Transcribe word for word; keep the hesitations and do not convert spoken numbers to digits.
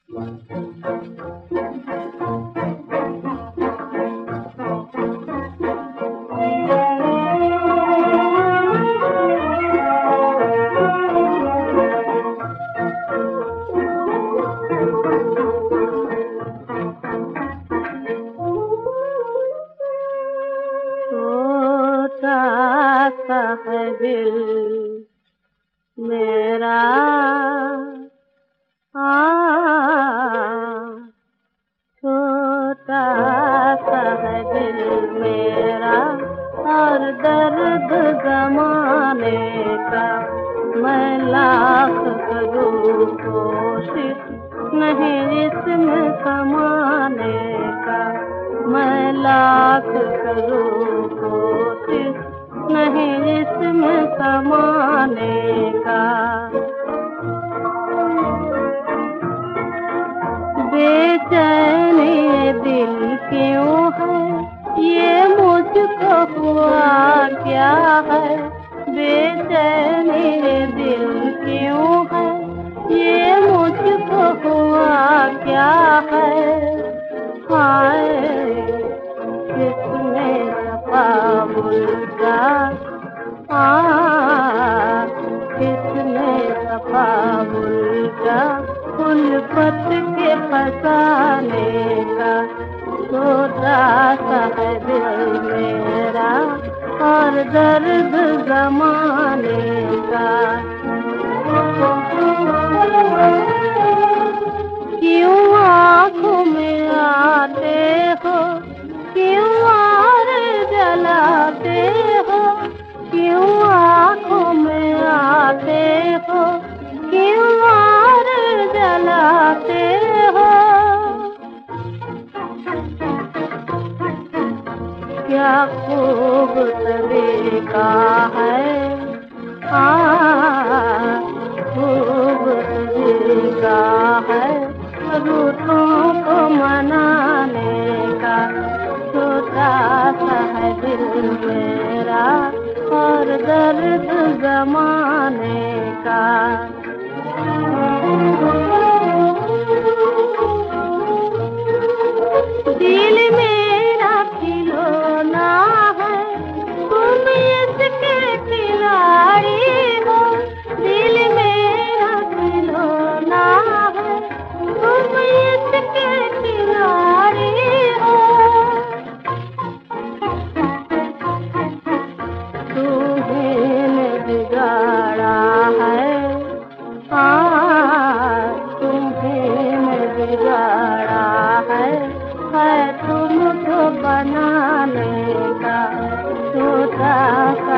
सा है दिल मेरा आ छोटा सा है दिल मेरा और दर्द जमाने का मैं लाख करूं कोशिश नहीं इसमें समाने का मैं लाख करूं कोशिश नहीं इसमें समाने का बेचैनी दिल क्यों है ये मुझको हुआ क्या है बेचैनी दिल क्यों है ये मुझको हुआ क्या है हाय किसने पागल का आ किसने पागल का उल्फत के फसाने का छोटा सा है दिल मेरा और दर्द जमाने का क्यों आँखों में आते हो क्यों आर जलाते हो क्यों आँखों में आते हो क्यों आर जलाते हो क्या खूब तरीका है हाँ खूब तरीका है रूठों को मनाने का छोटा सा है दिल मेरा और दर्द जमाने का दिल मेरा खिलौना है तुम इसके खिलाड़ी हो दिल मेरा खिलौना है तुम इसके खिलाड़ी हो तुम्हें बिगाड़ा है हाँ तुम्हें बिगाड़ा है है तुमको बनाने का छोटा